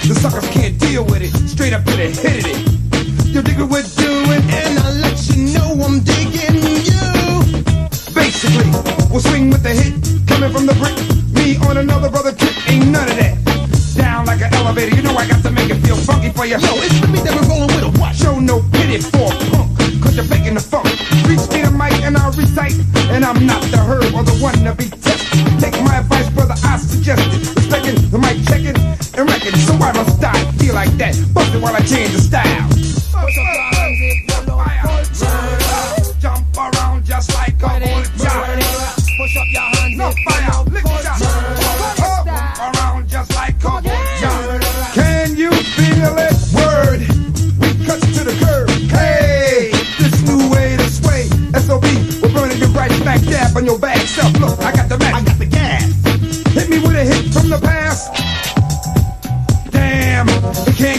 The suckers can't deal with it. Straight up to the hit of it. You dig what we're doing, and I'll let you know I'm digging you. Basically, we'll swing with the hit coming from the brick. Me on another brother trip, ain't none of that. Down like an elevator, you know I got to make it feel funky for you. Yo, it's the beat that we're rolling with a what? Show no pity for a punk, cause you're faking the funk. Reach me the mic and I'll recite, and I'm not the herb or the one to be tested. Take my advice, brother, I suggest it. Respecting the mic, checking and wrecking. So why must I feel like that? Bust it while I change the style. Jump around just like a vulture. Push up your hands, no fire, lick shot. Around just like a vulture. Can you feel it? Word, we cut to the curb. Hey, this new way to sway. SOB, we're burning you right smack dab on your bad self. Look, I got the match, I got the gas. Hit me with a hit from the past. Damn, it can't